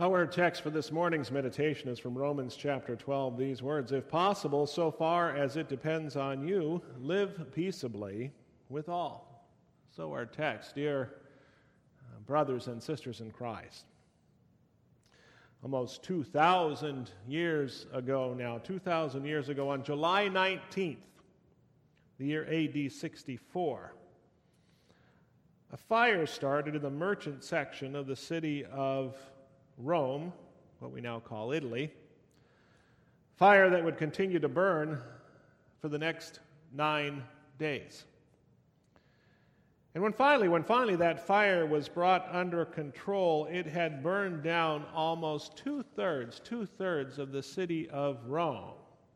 Our text for this morning's meditation is from Romans chapter 12, these words, "If possible, so far as it depends on you, live peaceably with all." So our text, dear brothers and sisters in Christ. Almost 2,000 years ago now, 2,000 years ago, on July 19th, the year AD 64, a fire started in the merchant section of the city of Rome, what we now call Italy, fire that would continue to burn for the next 9 days. And when finally that fire was brought under control, it had burned down almost two-thirds of the city of Rome.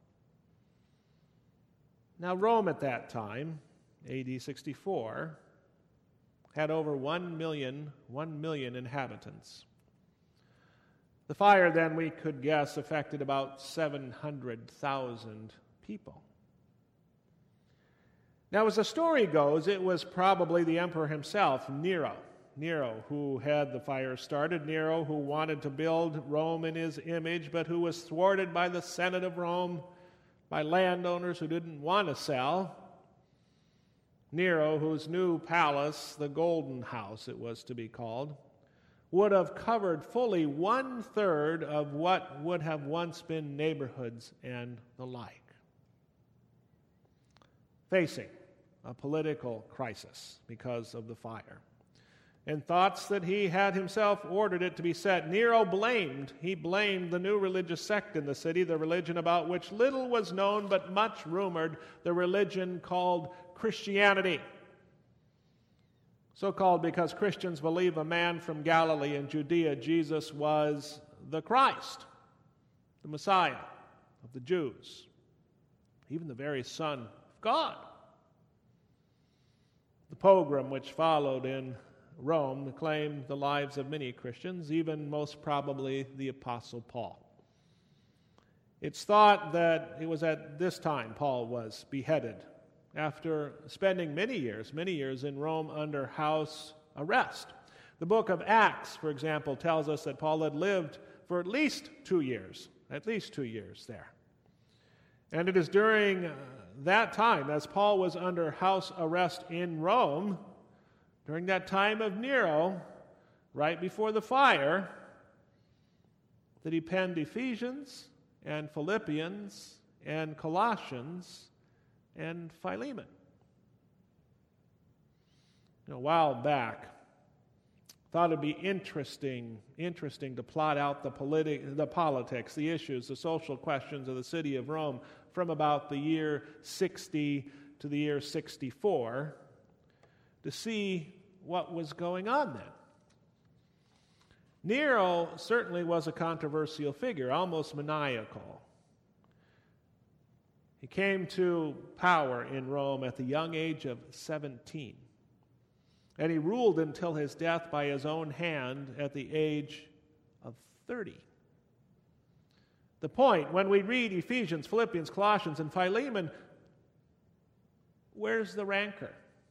Now, Rome at that time, AD 64, had over 1 million inhabitants. The fire, then, we could guess, affected about 700,000 people. Now, as the story goes, it was probably the emperor himself, Nero, who had the fire started, Nero, who wanted to build Rome in his image, but who was thwarted by the Senate of Rome, by landowners who didn't want to sell. Nero, whose new palace, the Golden House it was to be called, would have covered fully 1/3 of what would have once been neighborhoods and the like, facing a political crisis because of the fire, and thoughts that he had himself ordered it to be set. Nero blamed the new religious sect in the city, the religion about which little was known but much rumored, the religion called Christianity. So called because Christians believe a man from Galilee and Judea, Jesus, was the Christ, the Messiah of the Jews, even the very Son of God. The pogrom which followed in Rome claimed the lives of many Christians, even most probably the Apostle Paul. It's thought that it was at this time Paul was beheaded, after spending many years in Rome under house arrest. The book of Acts, for example, tells us that Paul had lived for at least 2 years there. And it is during that time, as Paul was under house arrest in Rome, during that time of Nero, right before the fire, that he penned Ephesians and Philippians and Colossians and Philemon. A while back, thought it'd be interesting to plot out the politics, the issues, the social questions of the city of Rome from about the year 60 to the year 64 to see what was going on then. Nero certainly was a controversial figure, almost maniacal. He came to power in Rome at the young age of 17, and he ruled until his death by his own hand at the age of 30. The point, when we read Ephesians, Philippians, Colossians, and Philemon, where's the rancor?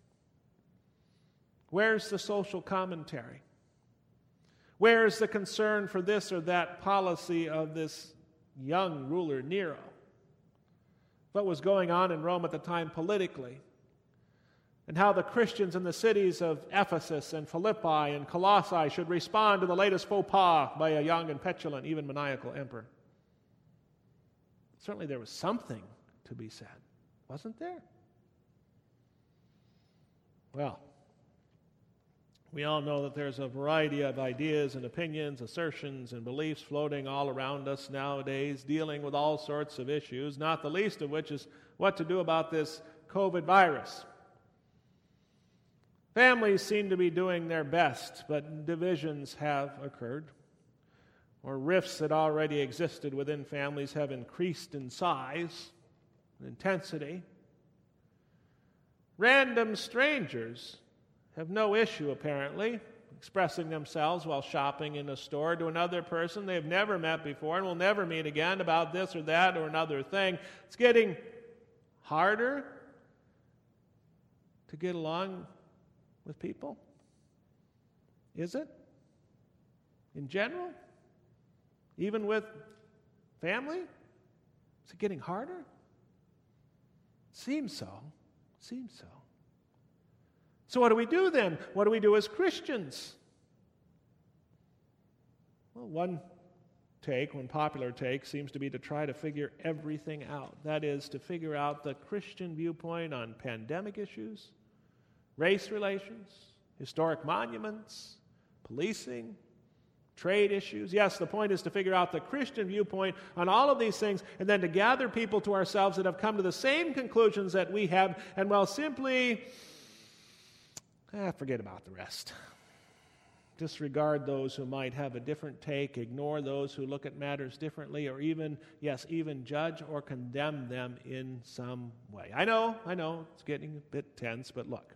Where's the social commentary? Where's the concern for this or that policy of this young ruler, Nero? What was going on in Rome at the time politically, and how the Christians in the cities of Ephesus and Philippi and Colossae should respond to the latest faux pas by a young and petulant, even maniacal emperor. Certainly there was something to be said, wasn't there? Well, we all know that there's a variety of ideas and opinions, assertions and beliefs floating all around us nowadays, dealing with all sorts of issues, not the least of which is what to do about this COVID virus. Families seem to be doing their best, but divisions have occurred, or rifts that already existed within families have increased in size and intensity. Random strangers have no issue, apparently, expressing themselves while shopping in a store to another person they've never met before and will never meet again about this or that or another thing. It's getting harder to get along with people. Is it? In general? Even with family? Is it getting harder? Seems so. Seems so. So what do we do then? What do we do as Christians? Well, one popular take, seems to be to try to figure everything out. That is, to figure out the Christian viewpoint on pandemic issues, race relations, historic monuments, policing, trade issues. Yes, the point is to figure out the Christian viewpoint on all of these things and then to gather people to ourselves that have come to the same conclusions that we have and, well, simply forget about the rest. Disregard those who might have a different take, ignore those who look at matters differently, or even judge or condemn them in some way. I know, it's getting a bit tense, but look.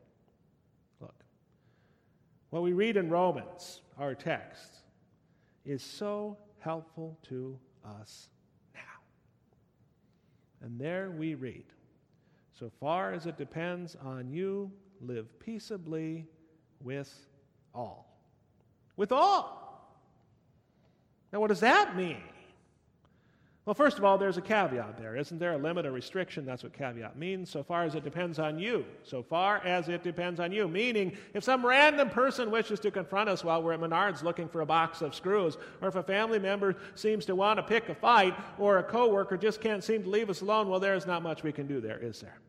What we read in Romans, our text, is so helpful to us now. And there we read, so far as it depends on you, live peaceably with all. With all. Now, what does that mean? Well, first of all, there's a caveat there. Isn't there a limit, a restriction? That's what caveat means. So far as it depends on you. So far as it depends on you. Meaning, if some random person wishes to confront us while we're at Menards looking for a box of screws, or if a family member seems to want to pick a fight, or a coworker just can't seem to leave us alone, well, there's not much we can do there, is there?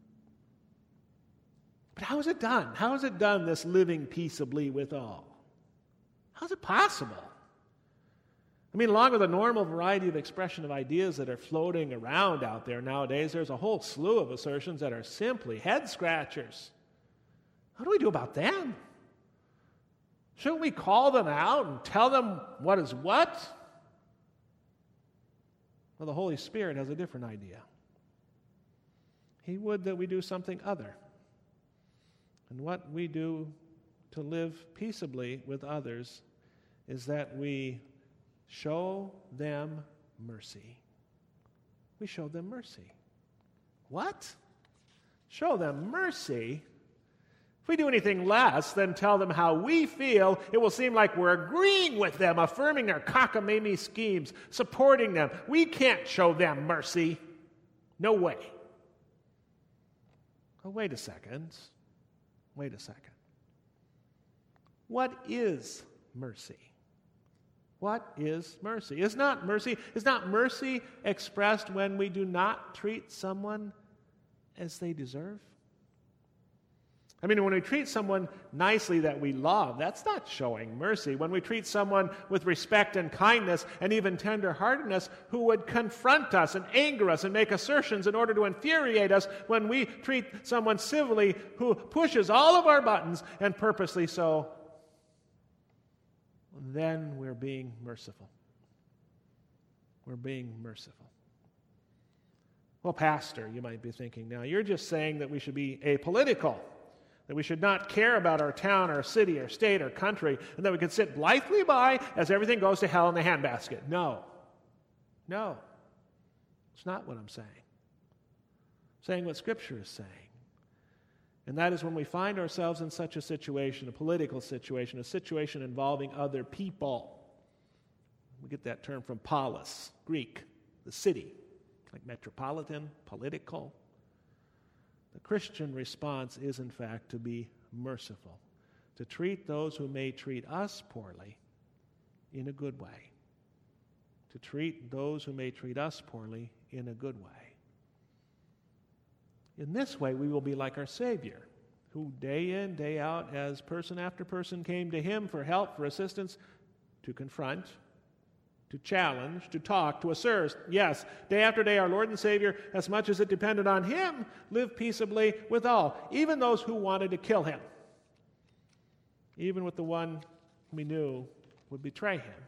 But how is it done? How is it done, this living peaceably with all? How is it possible? I mean, along with the normal variety of expression of ideas that are floating around out there nowadays, there's a whole slew of assertions that are simply head-scratchers. How do we do about them? Shouldn't we call them out and tell them what is what? Well, the Holy Spirit has a different idea. He would that we do something other. And what we do to live peaceably with others is that we show them mercy. We show them mercy. What? Show them mercy? If we do anything less than tell them how we feel, it will seem like we're agreeing with them, affirming their cockamamie schemes, supporting them. We can't show them mercy. No way. Oh, wait a second. What is mercy? What is mercy? Is not mercy expressed when we do not treat someone as they deserve? I mean, when we treat someone nicely that we love, that's not showing mercy. When we treat someone with respect and kindness and even tenderheartedness who would confront us and anger us and make assertions in order to infuriate us, when we treat someone civilly who pushes all of our buttons and purposely so, then we're being merciful. We're being merciful. Well, Pastor, you might be thinking now, you're just saying that we should be apolitical, that we should not care about our town, our city, our state, our country, and that we could sit blithely by as everything goes to hell in the handbasket. No. It's not what I'm saying. I'm saying what Scripture is saying. And that is when we find ourselves in such a situation, a political situation, a situation involving other people. We get that term from polis, Greek, the city, like metropolitan, political. The Christian response is, in fact, to be merciful, to treat those who may treat us poorly in a good way, to treat those who may treat us poorly in a good way. In this way, we will be like our Savior, who day in, day out, as person after person came to Him for help, for assistance, to confront, to challenge, to talk, to assert. Yes, day after day, our Lord and Savior, as much as it depended on Him, lived peaceably with all, even those who wanted to kill Him, even with the one we knew would betray Him.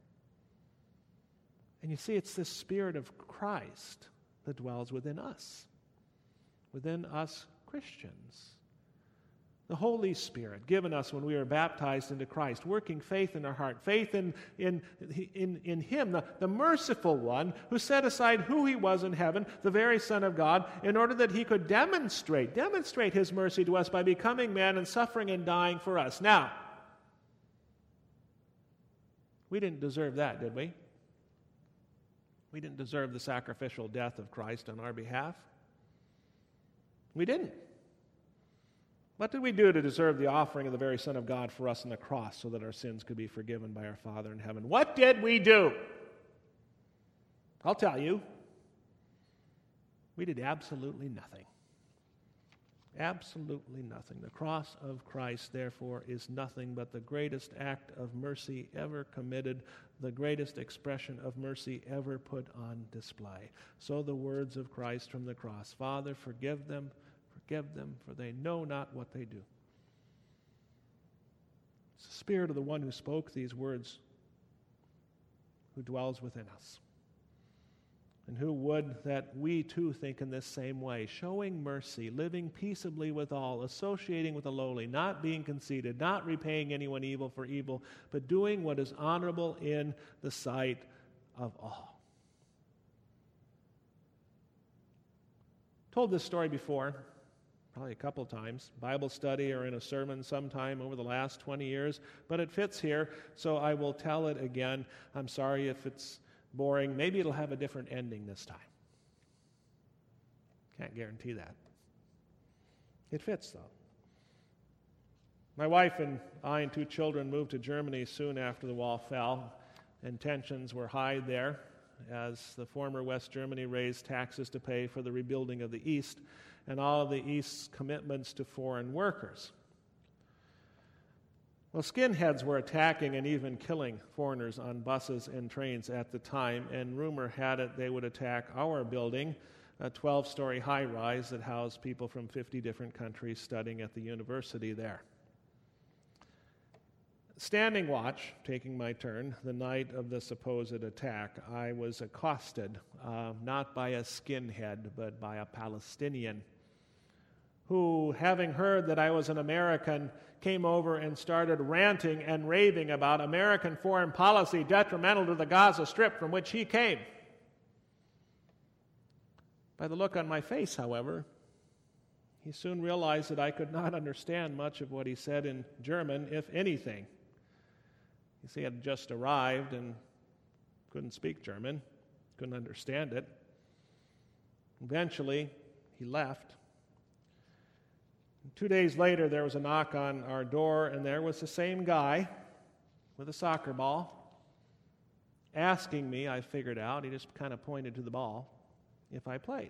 And you see, it's this Spirit of Christ that dwells within us Christians. The Holy Spirit given us when we are baptized into Christ, working faith in our heart, faith in Him, the merciful one who set aside who He was in heaven, the very Son of God, in order that He could demonstrate His mercy to us by becoming man and suffering and dying for us. Now, we didn't deserve that, did we? We didn't deserve the sacrificial death of Christ on our behalf. We didn't. What did we do to deserve the offering of the very Son of God for us on the cross so that our sins could be forgiven by our Father in heaven? What did we do? I'll tell you. We did absolutely nothing. Absolutely nothing. The cross of Christ, therefore, is nothing but the greatest act of mercy ever committed, the greatest expression of mercy ever put on display. So the words of Christ from the cross, Father, forgive them, for they know not what they do. It's the Spirit of the one who spoke these words who dwells within us. And who would that we too think in this same way, showing mercy, living peaceably with all, associating with the lowly, not being conceited, not repaying anyone evil for evil, but doing what is honorable in the sight of all. Told this story before, probably a couple times, Bible study or in a sermon sometime over the last 20 years, but it fits here, so I will tell it again. I'm sorry if it's boring. Maybe it'll have a different ending this time. Can't guarantee that. It fits, though. My wife and I and 2 children moved to Germany soon after the wall fell, and tensions were high there as the former West Germany raised taxes to pay for the rebuilding of the East and all of the East's commitments to foreign workers. Well, skinheads were attacking and even killing foreigners on buses and trains at the time, and rumor had it they would attack our building, a 12-story high-rise that housed people from 50 different countries studying at the university there. Standing watch, taking my turn, the night of the supposed attack, I was accosted, not by a skinhead, but by a Palestinian, who, having heard that I was an American, came over and started ranting and raving about American foreign policy detrimental to the Gaza Strip from which he came. By the look on my face, however, he soon realized that I could not understand much of what he said in German, if anything. You see, I had just arrived and couldn't speak German, couldn't understand it. Eventually, he left. 2 days later, there was a knock on our door, and there was the same guy with a soccer ball asking me, I figured out, he just kind of pointed to the ball, if I played.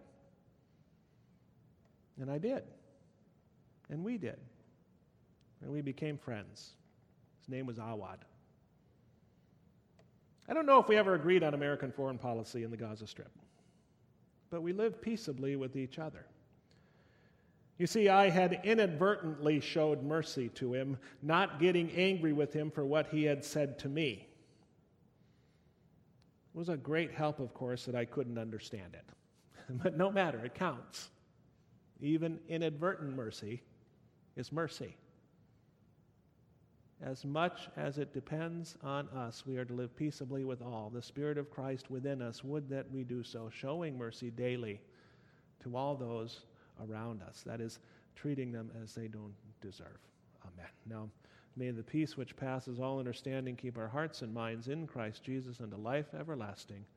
And I did. And we did. And we became friends. His name was Awad. I don't know if we ever agreed on American foreign policy in the Gaza Strip, but we lived peaceably with each other. You see, I had inadvertently showed mercy to him, not getting angry with him for what he had said to me. It was a great help, of course, that I couldn't understand it. But no matter, it counts. Even inadvertent mercy is mercy. As much as it depends on us, we are to live peaceably with all. The Spirit of Christ within us would that we do so, showing mercy daily to all those around us. That is, treating them as they don't deserve. Amen. Now, may the peace which passes all understanding keep our hearts and minds in Christ Jesus unto life everlasting.